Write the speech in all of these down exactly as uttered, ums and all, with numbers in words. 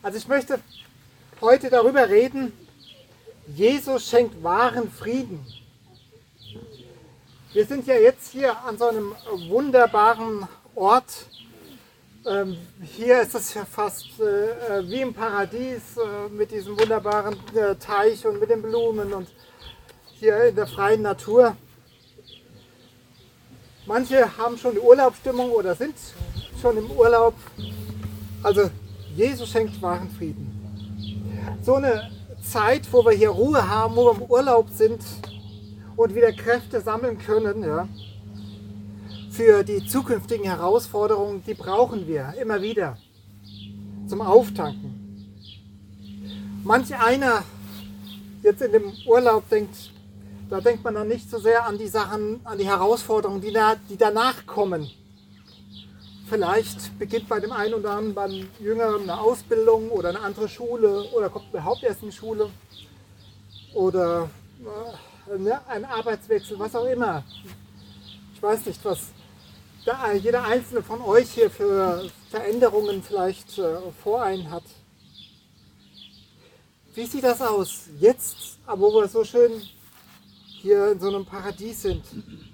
Also ich möchte heute darüber reden, Jesus schenkt wahren Frieden. Wir sind ja jetzt hier an so einem wunderbaren Ort. Ähm, hier ist es ja fast äh, wie im Paradies äh, mit diesem wunderbaren äh, Teich und mit den Blumen und hier in der freien Natur. Manche haben schon die Urlaubsstimmung oder sind schon im Urlaub. Also Jesus schenkt wahren Frieden. So eine Zeit, wo wir hier Ruhe haben, wo wir im Urlaub sind und wieder Kräfte sammeln können, ja, für die zukünftigen Herausforderungen, die brauchen wir immer wieder zum Auftanken. Manch einer jetzt in dem Urlaub denkt, da denkt man dann nicht so sehr an die Sachen, an die Herausforderungen, die, da, die danach kommen. Vielleicht beginnt bei dem einen oder anderen beim Jüngeren eine Ausbildung oder eine andere Schule oder kommt überhaupt erst in die Schule oder äh, ein Arbeitswechsel, was auch immer. Ich weiß nicht, was da jeder einzelne von euch hier für Veränderungen vielleicht äh, vor einen hat. Wie sieht das aus jetzt, aber wo wir so schön hier in so einem Paradies sind?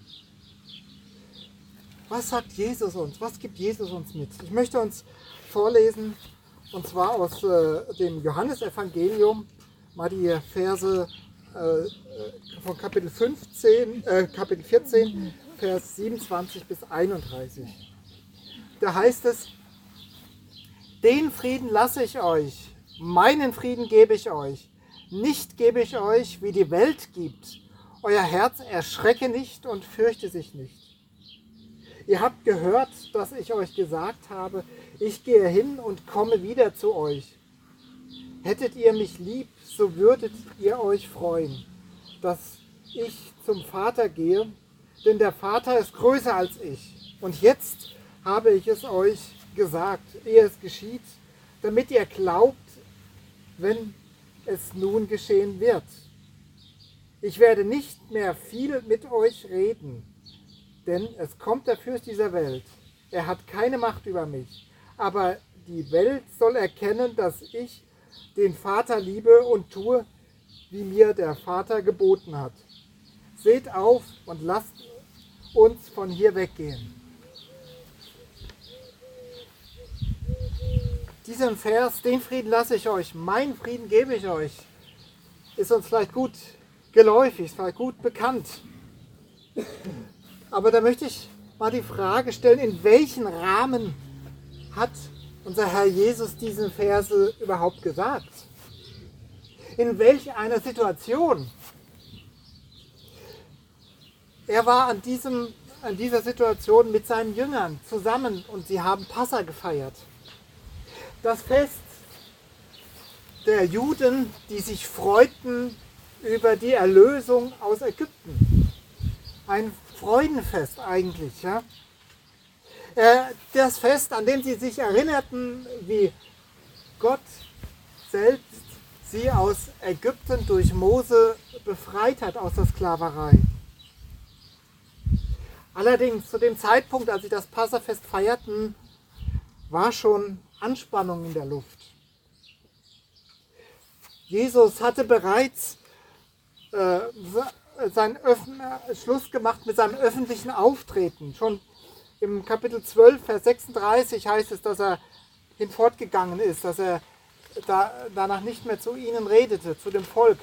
Was sagt Jesus uns? Was gibt Jesus uns mit? Ich möchte uns vorlesen, und zwar aus äh, dem Johannesevangelium, mal die Verse äh, von Kapitel fünfzehn, äh, Kapitel vierzehn, Vers siebenundzwanzig bis einunddreißig. Da heißt es: Den Frieden lasse ich euch, meinen Frieden gebe ich euch. Nicht gebe ich euch, wie die Welt gibt. Euer Herz erschrecke nicht und fürchte sich nicht. Ihr habt gehört, dass ich euch gesagt habe, ich gehe hin und komme wieder zu euch. Hättet ihr mich lieb, so würdet ihr euch freuen, dass ich zum Vater gehe, denn der Vater ist größer als ich. Und jetzt habe ich es euch gesagt, ehe es geschieht, damit ihr glaubt, wenn es nun geschehen wird. Ich werde nicht mehr viel mit euch reden, denn es kommt der Fürst dieser Welt. Er hat keine Macht über mich, aber die Welt soll erkennen, dass ich den Vater liebe und tue, wie mir der Vater geboten hat. Seht auf und lasst uns von hier weggehen. Diesen Vers, den Frieden lasse ich euch, meinen Frieden gebe ich euch, ist uns vielleicht gut geläufig, ist vielleicht gut bekannt. Aber da möchte ich mal die Frage stellen, in welchen Rahmen hat unser Herr Jesus diese Verse überhaupt gesagt? In welch einer Situation? Er war an, diesem, an dieser Situation mit seinen Jüngern zusammen und sie haben Passa gefeiert. Das Fest der Juden, die sich freuten über die Erlösung aus Ägypten. Ein Freudenfest eigentlich. Ja? Das Fest, an dem sie sich erinnerten, wie Gott selbst sie aus Ägypten durch Mose befreit hat aus der Sklaverei. Allerdings zu dem Zeitpunkt, als sie das Passafest feierten, war schon Anspannung in der Luft. Jesus hatte bereits äh, seinen Öffn- Schluss gemacht mit seinem öffentlichen Auftreten. Schon im Kapitel zwölf, Vers sechsunddreißig heißt es, dass er hinfortgegangen ist, dass er da, danach nicht mehr zu ihnen redete, zu dem Volk.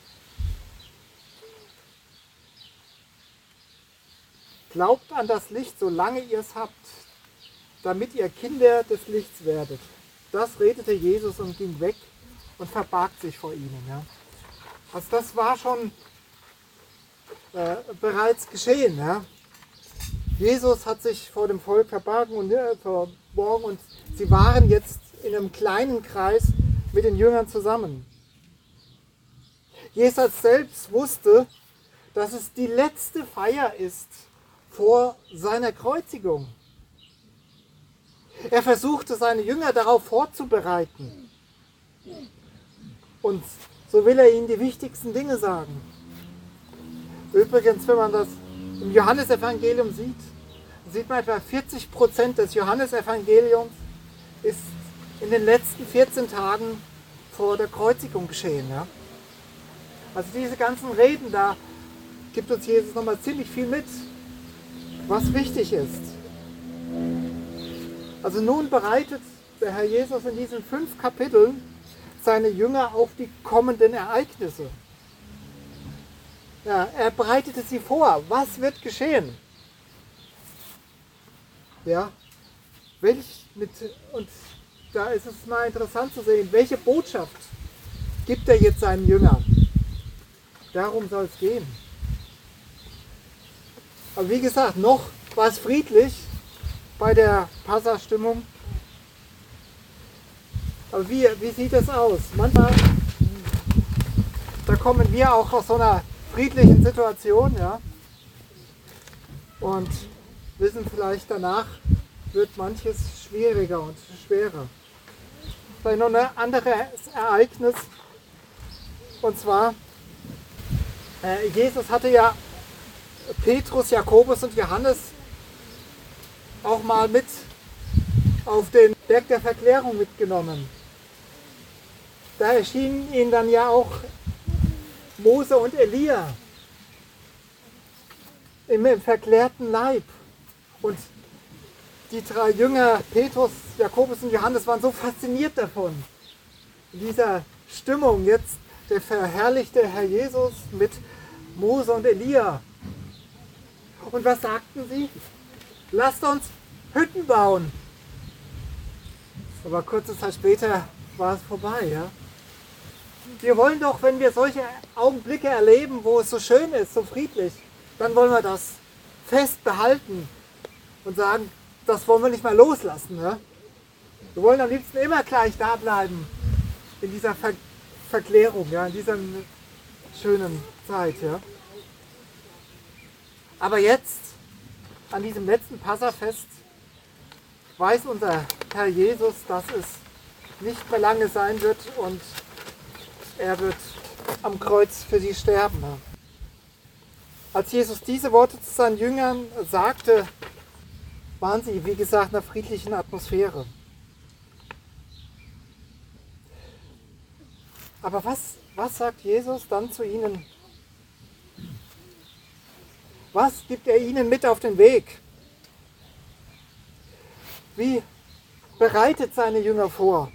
Glaubt an das Licht, solange ihr es habt, damit ihr Kinder des Lichts werdet. Das redete Jesus und ging weg und verbarg sich vor ihnen. Ja. Also das war schon äh, bereits geschehen. Ja. Jesus hat sich vor dem Volk verborgen und, äh, verborgen und sie waren jetzt in einem kleinen Kreis mit den Jüngern zusammen. Jesus selbst wusste, dass es die letzte Feier ist vor seiner Kreuzigung. Er versuchte, seine Jünger darauf vorzubereiten. Und so will er ihnen die wichtigsten Dinge sagen. Übrigens, wenn man das im Johannesevangelium sieht, sieht man etwa vierzig Prozent des Johannesevangeliums ist in den letzten vierzehn Tagen vor der Kreuzigung geschehen. Ja? Also diese ganzen Reden, da gibt uns Jesus nochmal ziemlich viel mit, was wichtig ist. Also nun bereitet der Herr Jesus in diesen fünf Kapiteln seine Jünger auf die kommenden Ereignisse. Ja, er bereitete sie vor. Was wird geschehen? Ja, welch mit, und da ist es mal interessant zu sehen, welche Botschaft gibt er jetzt seinen Jüngern? Darum soll es gehen. Aber wie gesagt, noch war es friedlich bei der Passa-Stimmung. Aber wie, wie sieht es aus? Manchmal, da kommen wir auch aus so einer friedlichen Situation, ja, und wissen vielleicht danach, wird manches schwieriger und schwerer. Vielleicht noch ein anderes Ereignis, und zwar, äh, Jesus hatte ja Petrus, Jakobus und Johannes auch mal mit auf den Berg der Verklärung mitgenommen. Da erschienen ihnen dann ja auch Mose und Elia im, im verklärten Leib. Und die drei Jünger, Petrus, Jakobus und Johannes, waren so fasziniert davon. In dieser Stimmung jetzt der verherrlichte Herr Jesus mit Mose und Elia. Und was sagten sie? Lasst uns Hütten bauen. Aber kurze Zeit später war es vorbei. Ja? Wir wollen doch, wenn wir solche Augenblicke erleben, wo es so schön ist, so friedlich, dann wollen wir das fest behalten und sagen, das wollen wir nicht mal loslassen. Ja? Wir wollen am liebsten immer gleich da bleiben in dieser Ver Verklärung, ja? In dieser schönen Zeit. Ja? Aber jetzt, an diesem letzten Passafest, weiß unser Herr Jesus, dass es nicht mehr lange sein wird und er wird am Kreuz für sie sterben. Als Jesus diese Worte zu seinen Jüngern sagte, waren sie, wie gesagt, in einer friedlichen Atmosphäre. Aber was, was sagt Jesus dann zu ihnen? Was gibt er ihnen mit auf den Weg? Wie bereitet seine Jünger vor?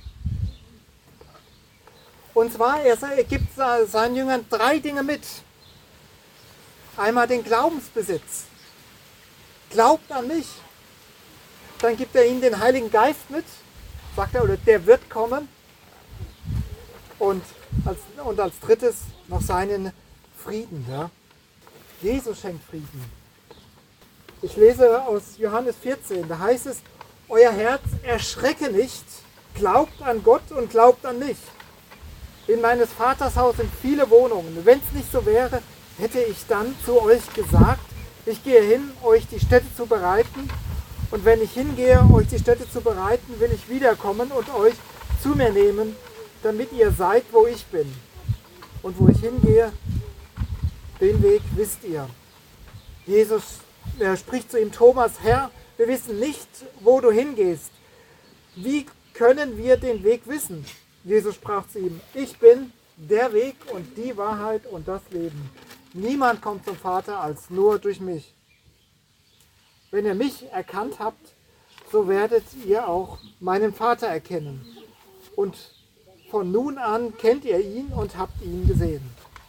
Und zwar, er gibt seinen Jüngern drei Dinge mit. Einmal den Glaubensbesitz. Glaubt an mich. Dann gibt er ihnen den Heiligen Geist mit, sagt er, oder der wird kommen. Und als, und als drittes noch seinen Frieden. Ja. Jesus schenkt Frieden. Ich lese aus Johannes vierzehn, da heißt es, euer Herz erschrecke nicht, glaubt an Gott und glaubt an mich. In meines Vaters Haus sind viele Wohnungen. Wenn es nicht so wäre, hätte ich dann zu euch gesagt, ich gehe hin, euch die Stätte zu bereiten. Und wenn ich hingehe, euch die Stätte zu bereiten, will ich wiederkommen und euch zu mir nehmen, damit ihr seid, wo ich bin. Und wo ich hingehe, den Weg wisst ihr. Jesus er spricht zu ihm, Thomas, Herr, wir wissen nicht, wo du hingehst. Wie können wir den Weg wissen? Jesus sprach zu ihm, ich bin der Weg und die Wahrheit und das Leben. Niemand kommt zum Vater als nur durch mich. Wenn ihr mich erkannt habt, so werdet ihr auch meinen Vater erkennen. Und von nun an kennt ihr ihn und habt ihn gesehen.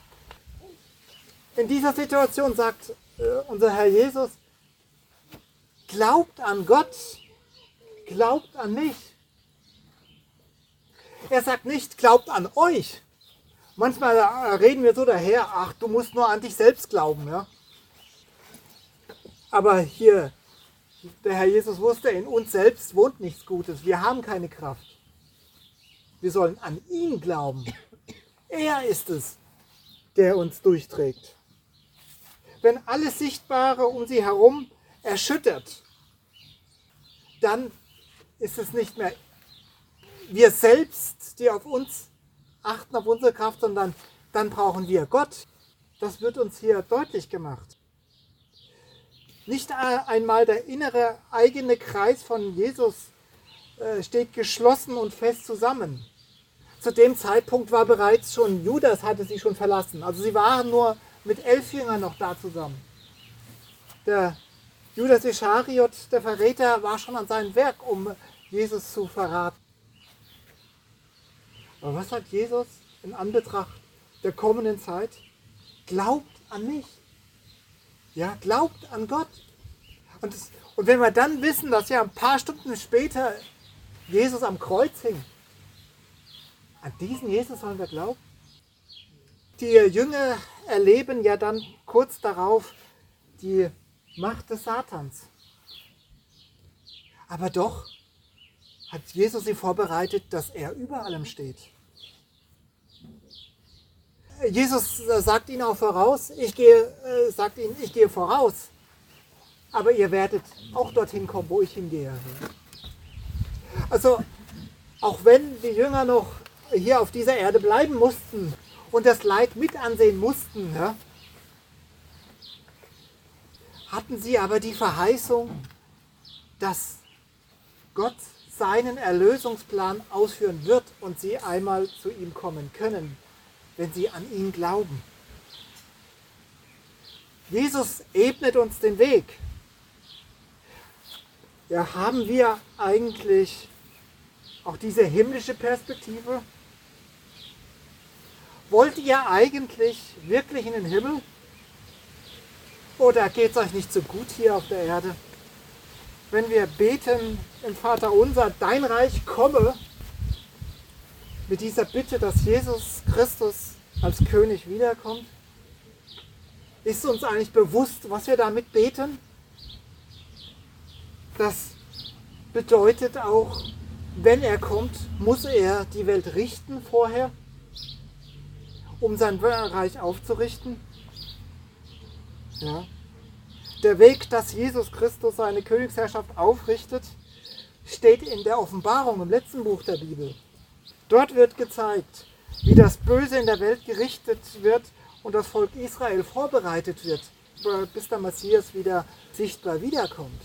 In dieser Situation sagt äh, unser Herr Jesus, glaubt an Gott, glaubt an mich. Er sagt nicht, glaubt an euch. Manchmal reden wir so daher, ach, du musst nur an dich selbst glauben. Ja? Aber hier, der Herr Jesus wusste, in uns selbst wohnt nichts Gutes. Wir haben keine Kraft. Wir sollen an ihn glauben. Er ist es, der uns durchträgt. Wenn alles Sichtbare um sie herum erschüttert, dann ist es nicht mehr wir selbst, die auf uns achten, auf unsere Kraft, sondern dann brauchen wir Gott. Das wird uns hier deutlich gemacht. Nicht einmal der innere eigene Kreis von Jesus äh, steht geschlossen und fest zusammen. Zu dem Zeitpunkt war bereits schon Judas, hatte sie schon verlassen. Also sie waren nur mit elf Jüngern noch da zusammen. Der Judas Ischariot, der Verräter, war schon an seinem Werk, um Jesus zu verraten. Aber was sagt Jesus in Anbetracht der kommenden Zeit? Glaubt an mich. Ja, glaubt an Gott. Und, das, und wenn wir dann wissen, dass ja ein paar Stunden später Jesus am Kreuz hing, an diesen Jesus sollen wir glauben. Die Jünger erleben ja dann kurz darauf die Macht des Satans. Aber doch hat Jesus sie vorbereitet, dass er über allem steht. Jesus sagt ihnen auch voraus, ich gehe, äh, sagt ihnen, ich gehe voraus, aber ihr werdet auch dorthin kommen, wo ich hingehe. Also, auch wenn die Jünger noch hier auf dieser Erde bleiben mussten und das Leid mit ansehen mussten, ja, hatten sie aber die Verheißung, dass Gott seinen Erlösungsplan ausführen wird und sie einmal zu ihm kommen können, wenn sie an ihn glauben. Jesus ebnet uns den Weg. Ja, haben wir eigentlich auch diese himmlische Perspektive? Wollt ihr eigentlich wirklich in den Himmel? Oder geht es euch nicht so gut hier auf der Erde? Wenn wir beten im Vater unser, dein Reich komme, mit dieser Bitte, dass Jesus Christus als König wiederkommt, ist uns eigentlich bewusst, was wir damit beten? Das bedeutet auch, wenn er kommt, muss er die Welt richten vorher, um sein Reich aufzurichten. Ja. Der Weg, dass Jesus Christus seine Königsherrschaft aufrichtet, steht in der Offenbarung im letzten Buch der Bibel. Dort wird gezeigt, wie das Böse in der Welt gerichtet wird und das Volk Israel vorbereitet wird, bis der Messias wieder sichtbar wiederkommt.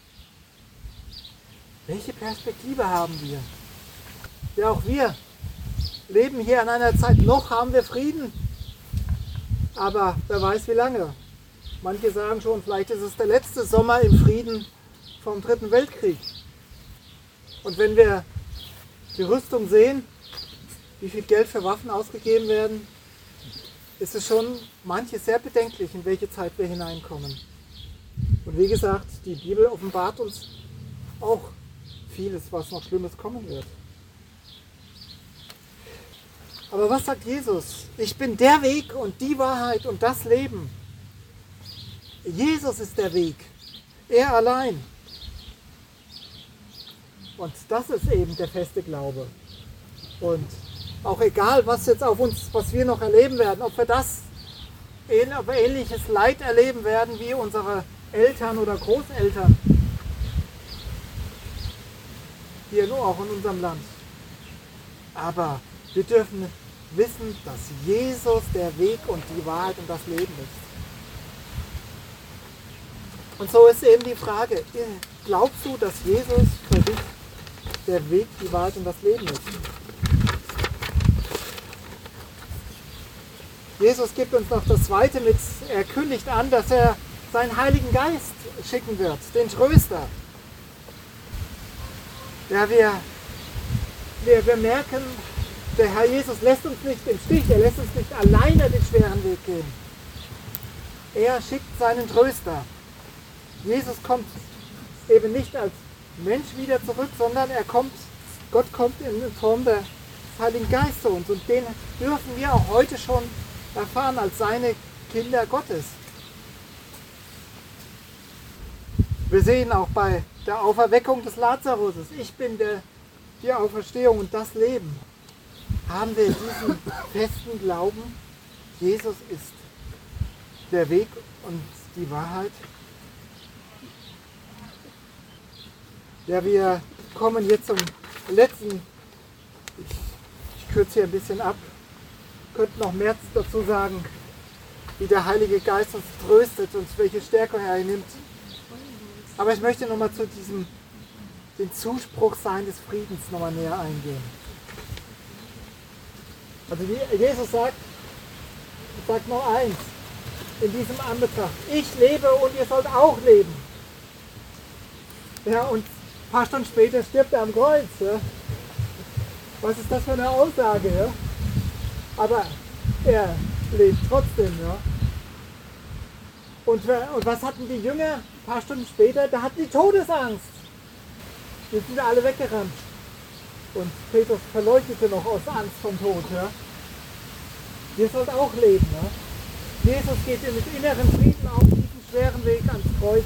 Welche Perspektive haben wir? Ja, auch wir leben hier in einer Zeit, noch haben wir Frieden, aber wer weiß wie lange. Manche sagen schon, vielleicht ist es der letzte Sommer im Frieden vom Dritten Weltkrieg. Und wenn wir die Rüstung sehen, wie viel Geld für Waffen ausgegeben werden, ist es schon manches sehr bedenklich, in welche Zeit wir hineinkommen. Und wie gesagt, die Bibel offenbart uns auch vieles, was noch Schlimmes kommen wird. Aber was sagt Jesus? Ich bin der Weg und die Wahrheit und das Leben. Jesus ist der Weg. Er allein. Und das ist eben der feste Glaube. Und auch egal, was jetzt auf uns, was wir noch erleben werden, ob wir das, ob wir ähnliches Leid erleben werden wie unsere Eltern oder Großeltern, hier nur auch in unserem Land. Aber wir dürfen wissen, dass Jesus der Weg und die Wahrheit und das Leben ist. Und so ist eben die Frage, glaubst du, dass Jesus für dich der Weg, die Wahrheit und das Leben ist? Jesus gibt uns noch das Zweite mit, er kündigt an, dass er seinen Heiligen Geist schicken wird, den Tröster. Ja, wir, wir, wir merken, der Herr Jesus lässt uns nicht im Stich, er lässt uns nicht alleine den schweren Weg gehen. Er schickt seinen Tröster. Jesus kommt eben nicht als Mensch wieder zurück, sondern er kommt, Gott kommt in Form des Heiligen Geistes zu uns. Und den dürfen wir auch heute schon erfahren als seine Kinder Gottes. Wir sehen auch bei der Auferweckung des Lazarus, ich bin der, die Auferstehung und das Leben. Haben wir diesen festen Glauben, Jesus ist der Weg und die Wahrheit? Ja, wir kommen jetzt zum letzten, ich, ich kürze hier ein bisschen ab, könnten noch mehr dazu sagen, wie der Heilige Geist uns tröstet und welche Stärke er nimmt. Aber ich möchte nochmal zu diesem den Zuspruch seines Friedens nochmal näher eingehen. Also wie Jesus sagt, sagt noch eins in diesem Anbetracht: Ich lebe und ihr sollt auch leben. Ja, und ein paar Stunden später stirbt er am Kreuz. Ja. Was ist das für eine Aussage? Ja? Aber er lebt trotzdem. Ja. Und, und was hatten die Jünger ein paar Stunden später? Da hatten die Todesangst. Die sind alle weggerannt. Und Petrus verleugnete noch aus Angst vom Tod. Ja. Ihr sollt auch leben. Ja. Jesus geht mit inneren Frieden auf diesen schweren Weg ans Kreuz.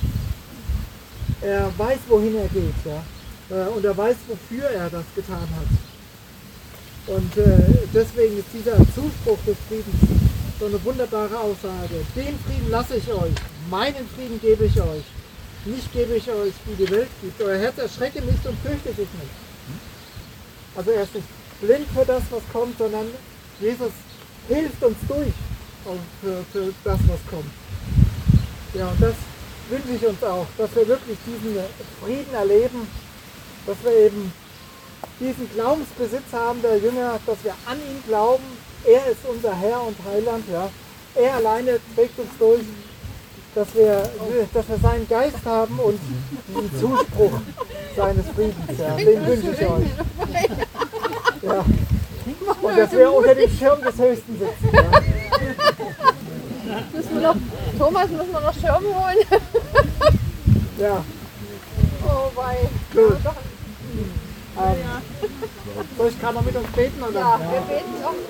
Er weiß, wohin er geht. Ja. Und er weiß, wofür er das getan hat. Und äh, deswegen ist dieser Zuspruch des Friedens so eine wunderbare Aussage. Den Frieden lasse ich euch, meinen Frieden gebe ich euch. Nicht gebe ich euch, wie die Welt gibt. Euer Herz erschrecke nicht und fürchte sich nicht. Also er ist nicht blind für das, was kommt, sondern Jesus hilft uns durch für, für das, was kommt. Ja, und das wünsche ich uns auch, dass wir wirklich diesen Frieden erleben, dass wir eben diesen Glaubensbesitz haben der Jünger, dass wir an ihn glauben. Er ist unser Herr und Heiland. Ja. Er alleine trägt uns durch, dass wir, dass wir seinen Geist haben und diesen Zuspruch seines Friedens. Ja. Den wünsche ich euch. Ja. Und dass wir unter dem Schirm des Höchsten sitzen. Ja. Müssen wir noch, Thomas, müssen wir noch Schirm holen? Ja. Oh wei. Gut. Ja, doch. Ähm, soll ich gerade noch mit uns beten? Oder? Ja, wir beten noch.